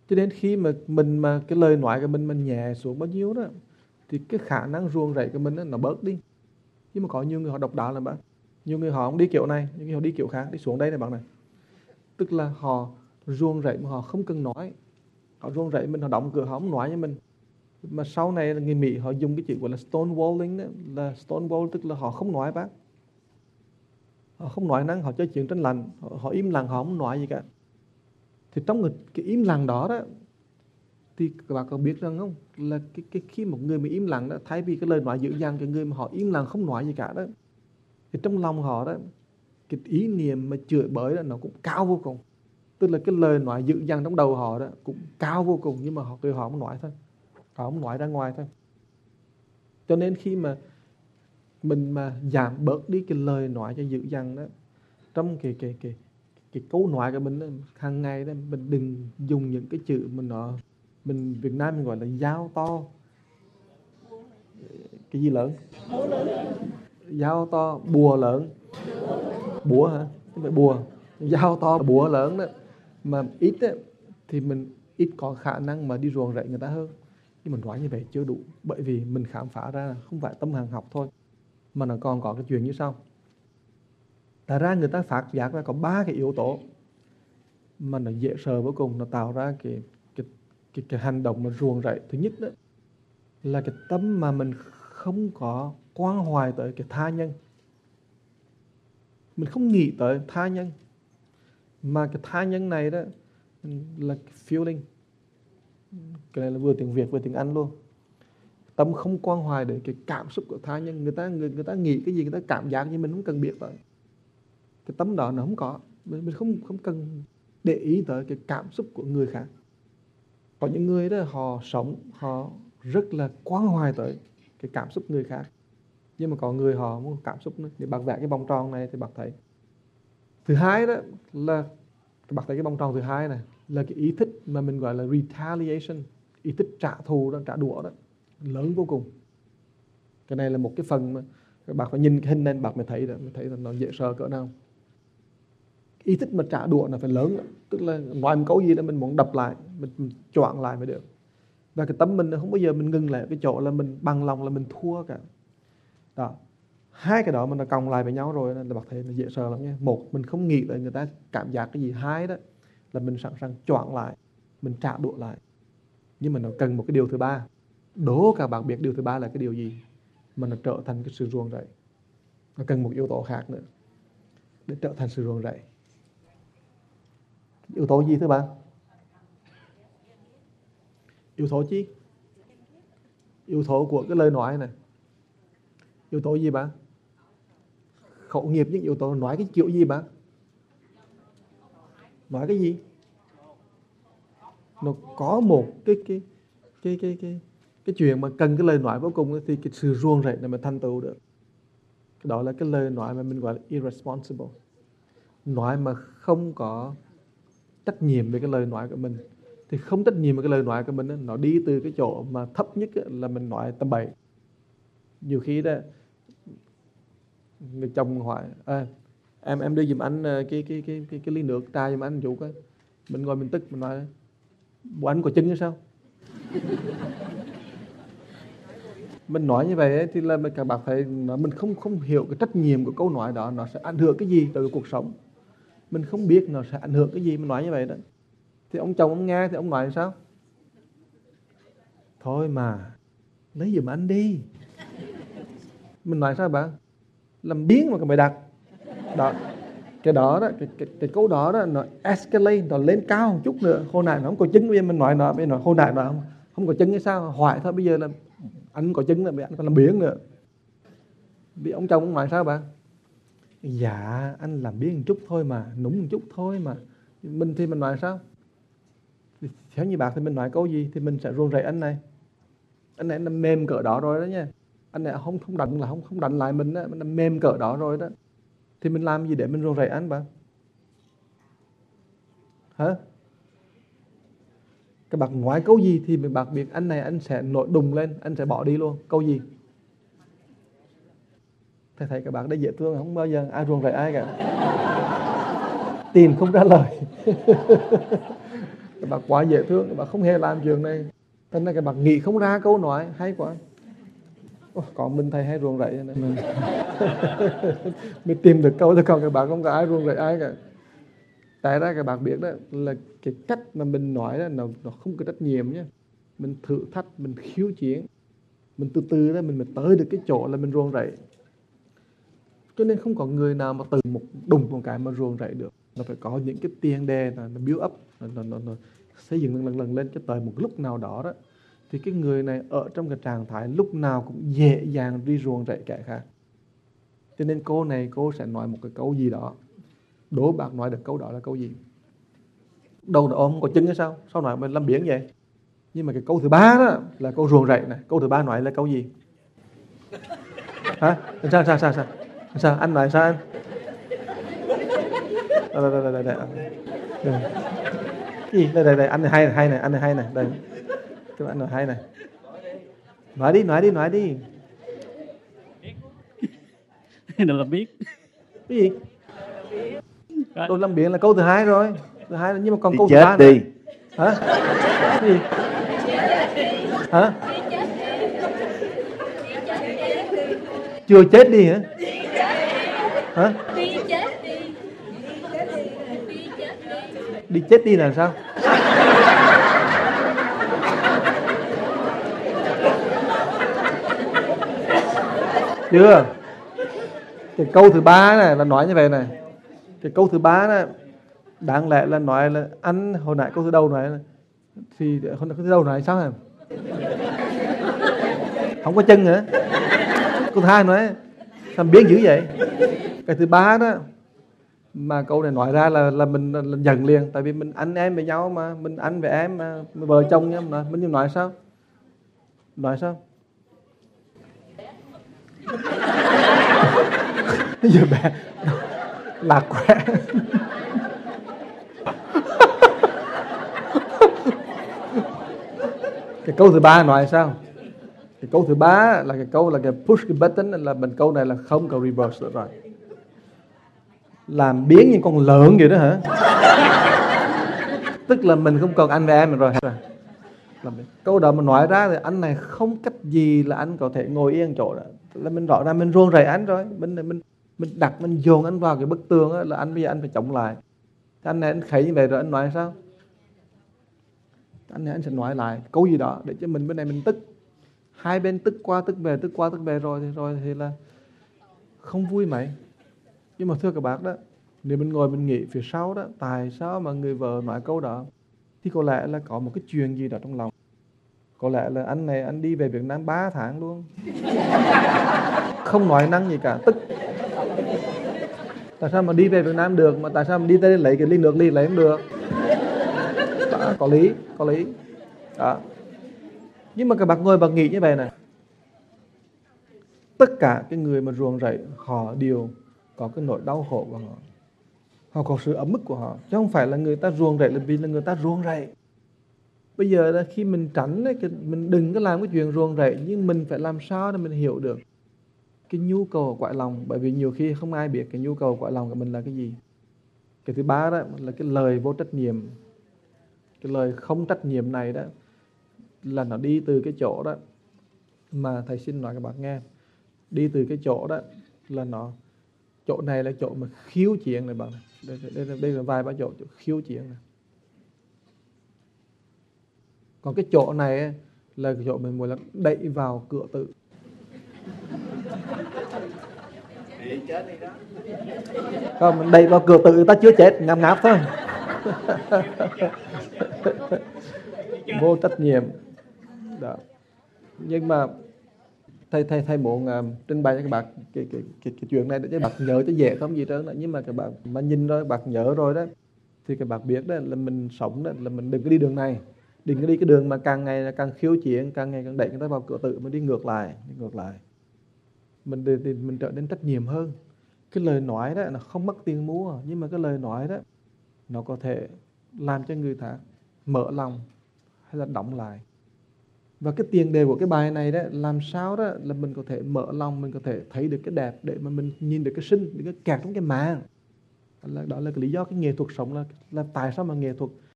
Cho nên khi mà cái lời nói của mình nhẹ xuống bao nhiêu đó, thì cái khả năng ruồng rẫy của mình đó, nó bớt đi. Nhưng mà có nhiều người họ độc đạo là bạn, nhiều người họ không đi kiểu này, nhiều người họ đi kiểu khác, đi xuống đây này bạn này. Tức là họ ruồng rẫy mà họ không cần nói, họ ruồng rẫy mình, họ đóng cửa, họ không nói với mình. Mà sau này là người Mỹ họ dùng cái chữ gọi là stonewalling đó, là stonewall tức là họ không nói bác, họ không nói năng, họ chơi chuyện tranh lạnh, họ im lặng, họ không nói gì cả. Thì trong cái im lặng đó đó, thì các bạn có biết rằng không, là cái khi một người mà im lặng đó, thay vì cái lời nói dữ dằn, cái người mà họ im lặng không nói gì cả đó, thì trong lòng họ đó, cái ý niệm mà chửi bới đó nó cũng cao vô cùng. Tức là cái lời nói dữ dằn trong đầu họ đó cũng cao vô cùng, nhưng mà họ không nói thôi, họ không nói ra ngoài thôi. Cho nên khi mà mình mà giảm bớt đi cái lời nói cho dữ dằn đó, trong cái câu nói của mình đó, hàng ngày đó, mình đừng dùng những cái chữ mình Việt Nam mình gọi là dao to, cái gì lớn, dao to bùa lớn, búa hả, không phải bùa, dao to búa lớn đó, mà ít á, thì mình ít có khả năng mà đi ruồng rẫy người ta hơn. Nhưng mình nói như vậy chưa đủ, bởi vì mình khám phá ra là không phải tâm hàng học thôi, mà nó còn có cái chuyện như sau. Tại ra người ta phát giác ra có 3 cái yếu tố mà nó dễ sợ vô cùng, nó tạo ra cái hành động mà ruồng rẫy. Thứ nhất đó là cái tâm mà mình không có quan hoài tới cái tha nhân, mình không nghĩ tới tha nhân, mà cái tha nhân này đó là cái feeling, cái này là vừa tiếng Việt vừa tiếng Anh luôn. Tâm không quan hoài đến cái cảm xúc của tha nhân. Người ta nghĩ cái gì, người ta cảm giác như mình không cần biết tới. Cái tâm đó nó không có, mình không cần để ý tới cái cảm xúc của người khác. Có những người đó họ sống, họ rất là quan hoài tới cái cảm xúc người khác, nhưng mà có người họ không có cảm xúc nữa. Để bạn vẽ cái vòng tròn này thì bạn thấy. Thứ hai đó là bạn thấy cái vòng tròn thứ hai này là cái ý thích mà mình gọi là retaliation, ý thích trả thù đó, trả đũa đó, lớn vô cùng. Cái này là một cái phần mà bạn phải nhìn cái hình này bạn mới thấy là nó dễ sợ cỡ nào. Ý thích mà trả đũa là phải lớn, tức là nói một câu gì đó mình muốn đập lại, mình choạng lại mới được. Và cái tâm mình không bao giờ mình ngừng lại cái chỗ là mình bằng lòng là mình thua cả. Đó, hai cái đó mà nó còng lại với nhau rồi là bạn thấy nó dễ sợ lắm nha. Một, mình không nghĩ tới người ta cảm giác cái gì. Hai đó là mình sẵn sàng choạng lại, mình trả đũa lại. Nhưng mà nó cần một cái điều thứ ba. Đố các bạn biết điều thứ ba là cái điều gì mà nó trở thành cái sự ruồng rẫy. Nó cần một yếu tố khác nữa để trở thành sự ruồng rẫy. Yếu tố gì thưa bạn? Yếu tố chi? Yếu tố của cái lời nói này. Yếu tố gì bạn? Khẩu nghiệp. Những yếu tố nói cái kiểu gì bạn? Nói cái gì? Nó có một cái chuyện mà cần cái lời nói vô cùng thì cái sự ruồng rẫy này mới thành tựu được. Đó là cái lời nói mà mình gọi là irresponsible. Nói mà không có trách nhiệm về cái lời nói của mình. Thì không trách nhiệm về cái lời nói của mình, nó đi từ cái chỗ mà thấp nhất là mình nói tầm bậy. Nhiều khi đó người chồng hỏi em đưa giùm anh cái ly nước trà giùm anh chủ coi. Mình ngồi mình tức, mình nói bộ anh có chân hay sao? Mình nói như vậy ấy, thì là các bạn thấy mình không hiểu cái trách nhiệm của câu nói đó nó sẽ ảnh hưởng cái gì tới cuộc sống. Mình không biết nó sẽ ảnh hưởng cái gì mình nói như vậy đó. Thì ông chồng ông nghe thì ông nói sao? Thôi mà lấy giùm anh đi. Mình nói sao bạn? Làm biếng mà mày đặt. Đó. Cái đó đó, cái câu đó đó nó escalate, nó lên cao một chút nữa. Hồi nãy nó không có chứng, bây giờ mình nói nó, bây giờ hồi nãy nó không có chứng hay sao? Hoại thôi, bây giờ là anh có chứng là bây giờ anh còn làm biếng nữa. Vì ông chồng ông nói sao bạn? Dạ anh làm biếng một chút thôi mà, nũng một chút thôi mà. Mình thì mình nói sao? Theo như bạn thì mình nói câu gì thì mình sẽ ruồng rẫy anh này. Anh này nó mềm cỡ đó rồi đó nha. Anh này không đánh lại mình đó, nó mềm cỡ đó rồi đó. Thì mình làm gì để mình ruồng rẫy anh bạn? Hả? Các bạn nói câu gì thì mình bạn biết anh này anh sẽ nổi đùng lên, anh sẽ bỏ đi luôn. Câu gì? Thầy thấy các bạn đây dễ thương, không bao giờ ai ruồng rẫy ai cả. Tìm không ra lời. các bạn quá dễ thương, các bạn không hề làm chuyện này. Thế nên các bạn nghĩ không ra câu nói hay quá. Còn mình thầy hay ruồng rẫy nên mình tìm được câu thôi, còn các bạn không có ai ruồng rẫy ai cả. Tại ra các bạn biết đó là cái cách mà mình nói đó nó không có trách nhiệm nhé. Mình thử thách, mình khiêu chiến, mình từ từ đó mình mới tới được cái chỗ là mình ruồng rẫy. Cho nên không có người nào mà từ một đùng một cái mà ruồng rẫy được. Nó phải có những cái tiền đề nó build up, nó xây dựng lần lên cho tới một lúc nào đó đó thì cái người này ở trong cái trạng thái lúc nào cũng dễ dàng đi ruồng rẫy kẻ khác. Cho nên cô sẽ nói một cái câu gì đó, đố bạn nói được câu đó là câu gì. Đầu nó ôm có chân hay sao nói mình làm biến vậy. Nhưng mà cái câu thứ ba đó là câu ruồng rẫy này. Câu thứ ba nói là câu gì? Hả? Sao? Anh nói sao anh? Đây, anh này hay này, đây. Các bạn nói hay này. Nói đi. Nó là biết. Cái gì? Tôi làm biến là câu thứ hai rồi. Thứ hai nhưng mà còn câu thứ chết ba đi. Nữa. Hả? Cái gì? Hả? Chưa chết đi hả? Hả? Đi chết đi là sao? Chưa? Cái câu thứ ba này là nói như vậy này. Cái câu thứ ba này đáng lẽ là nói là anh hồi nãy câu thứ đầu nói là, thì hồi nãy câu thứ đầu nói sao hả? Không có chân hả? Câu thứ hai nói làm biến dữ vậy. Cái thứ ba đó mà câu này nói ra là mình giận liền, tại vì mình anh em với nhau mà, mình anh với em mà, vợ chồng nhau mà, mình nói sao? Nói sao? Giờ bé lạc quẹ. Cái câu thứ ba nói sao? Cái câu thứ ba là cái câu là cái push cái button, là mình câu này là không có reverse nữa rồi. Làm biến như con lợn vậy đó hả? Tức là mình không còn anh với em rồi. Câu đó mà nói ra thì anh này không cách gì là anh có thể ngồi yên chỗ đó. Là mình rõ ràng mình ruồng rẫy anh rồi. Mình dồn anh vào cái bức tường đó, là anh bây giờ anh phải chống lại. Anh này anh khẩy như vậy rồi anh nói sao? Anh này anh sẽ nói lại câu gì đó để cho mình bên này mình tức. Hai bên tức qua tức về rồi thì là không vui mấy. Nhưng mà thưa các bác đó, nếu mình ngồi mình nghĩ phía sau đó, tại sao mà người vợ nói câu đó, thì có lẽ là có một cái chuyện gì đó trong lòng. Có lẽ là anh này anh đi về Việt Nam 3 tháng luôn, không nói năng gì cả, tức. Tại sao mà đi về Việt Nam được, mà tại sao mà đi tới lấy cái ly nước ly lấy không được? Đó, có lý. Đó. Nhưng mà các bác ngồi bác nghĩ như vậy này, tất cả cái người mà ruồng rẫy họ đều có cái nỗi đau khổ của họ. Họ có sự ấm ức của họ, chứ không phải là người ta ruồng rẫy là vì là người ta ruồng rẫy. Bây giờ là khi mình tránh mình đừng có làm cái chuyện ruồng rẫy, nhưng mình phải làm sao để mình hiểu được cái nhu cầu của cõi lòng. Bởi vì nhiều khi không ai biết cái nhu cầu của cõi lòng của mình là cái gì. Cái thứ ba đó là cái lời vô trách nhiệm. Cái lời không trách nhiệm này đó là nó đi từ cái chỗ đó mà thầy xin nói các bạn nghe. Đi từ cái chỗ đó là chỗ này là chỗ mà khiêu chiến này bạn. Đây là vài ba chỗ khiêu chiến này. Còn cái chỗ này là cái chỗ mình muốn là đẩy vào cửa tự. Còn mình đẩy vào cửa tự ta chưa chết, ngáp thôi. Vô trách nhiệm. Đó. Nhưng mà thầy muốn trình bày cho các bạn cái chuyện này để cho các bạn nhớ cho dễ không gì trơn đó. Nhưng mà các bạn mà nhìn rồi, các bạn nhớ rồi đó, thì các bạn biết đó là mình sống đó là mình đừng có đi đường này, đừng có đi cái đường mà càng ngày càng khiêu chiến, càng ngày càng đẩy người ta vào cửa tự, mình đi ngược lại. Mình trở nên trách nhiệm hơn. Cái lời nói đó nó không mất tiền mua, nhưng mà cái lời nói đó nó có thể làm cho người ta mở lòng hay là đóng lại. Và cái tiền đề của cái bài này đó, làm sao đó là mình có thể mở lòng, mình có thể thấy được cái đẹp để mà mình nhìn được cái sinh, cái kẹt trong cái mạng. Đó là cái lý do cái nghệ thuật sống là tại sao mà nghệ thuật